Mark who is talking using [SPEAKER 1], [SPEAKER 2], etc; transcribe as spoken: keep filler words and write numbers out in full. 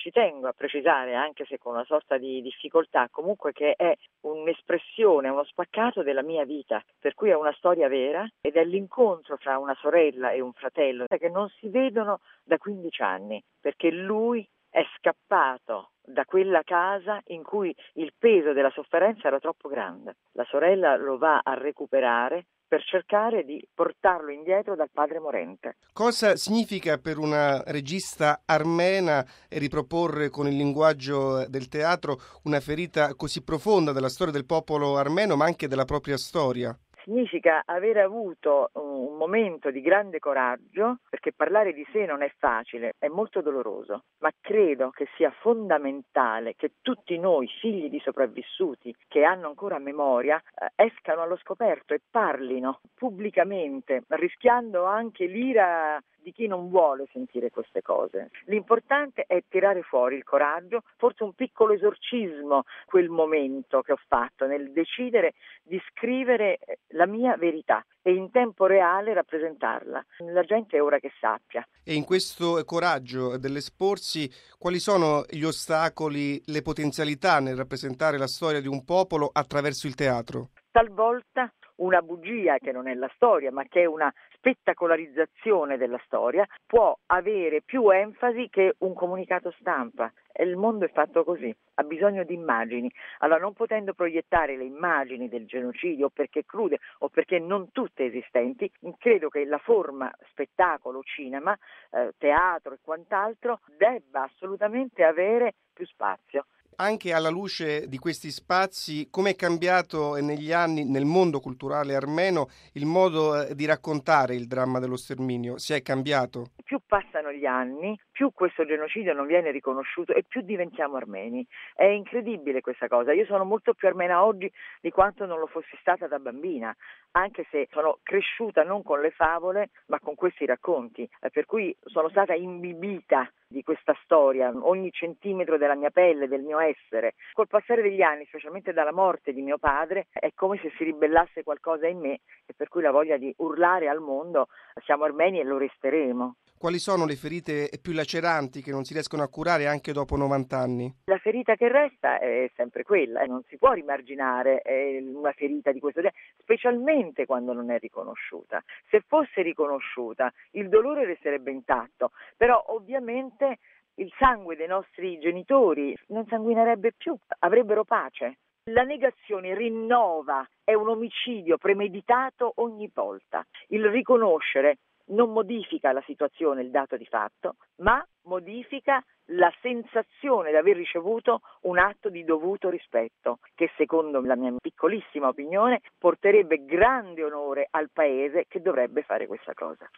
[SPEAKER 1] Ci tengo a precisare, anche se con una sorta di difficoltà, comunque che è un'espressione, uno spaccato della mia vita, per cui è una storia vera ed è l'incontro fra una sorella e un fratello che non si vedono da quindici anni, perché lui è scappato da quella casa in cui il peso della sofferenza era troppo grande. La sorella lo va a recuperare per cercare di portarlo indietro dal padre morente.
[SPEAKER 2] Cosa significa per una regista armena riproporre con il linguaggio del teatro una ferita così profonda della storia del popolo armeno, ma anche della propria storia?
[SPEAKER 1] Significa aver avuto un momento di grande coraggio, perché parlare di sé non è facile, è molto doloroso, ma credo che sia fondamentale che tutti noi, figli di sopravvissuti, che hanno ancora memoria, escano allo scoperto e parlino pubblicamente, rischiando anche l'ira di chi non vuole sentire queste cose. L'importante è tirare fuori il coraggio, forse un piccolo esorcismo, quel momento che ho fatto nel decidere di scrivere la mia verità e in tempo reale rappresentarla. La gente è ora che sappia.
[SPEAKER 2] E in questo coraggio dell'esporsi, quali sono gli ostacoli, le potenzialità nel rappresentare la storia di un popolo attraverso il teatro?
[SPEAKER 1] Talvolta una bugia che non è la storia, ma che è una spettacolarizzazione della storia, può avere più enfasi che un comunicato stampa. E il mondo è fatto così, ha bisogno di immagini. Allora, non potendo proiettare le immagini del genocidio, o perché crude o perché non tutte esistenti, credo che la forma spettacolo, cinema, eh, teatro e quant'altro debba assolutamente avere più spazio.
[SPEAKER 2] Anche alla luce di questi spazi, come è cambiato negli anni nel mondo culturale armeno il modo di raccontare il dramma dello sterminio? Si è cambiato?
[SPEAKER 1] Più passano gli anni, più questo genocidio non viene riconosciuto e più diventiamo armeni. È incredibile questa cosa. Io sono molto più armena oggi di quanto non lo fossi stata da bambina, anche se sono cresciuta non con le favole, ma con questi racconti, per cui sono stata imbibita di questa storia, ogni centimetro della mia pelle, del mio essere. Col passare degli anni, specialmente dalla morte di mio padre, è come se si ribellasse qualcosa in me e per cui la voglia di urlare al mondo: siamo armeni e lo resteremo.
[SPEAKER 2] Quali sono le ferite più laceranti che non si riescono a curare anche dopo novanta anni?
[SPEAKER 1] La ferita che resta è sempre quella, non si può rimarginare una ferita di questo genere, specialmente quando non è riconosciuta. Se fosse riconosciuta, il dolore resterebbe intatto, però ovviamente il sangue dei nostri genitori non sanguinerebbe più, avrebbero pace. La negazione rinnova, è un omicidio premeditato ogni volta. Il riconoscere non modifica la situazione, il dato di fatto, ma modifica la sensazione di aver ricevuto un atto di dovuto rispetto, che secondo la mia piccolissima opinione porterebbe grande onore al paese che dovrebbe fare questa cosa.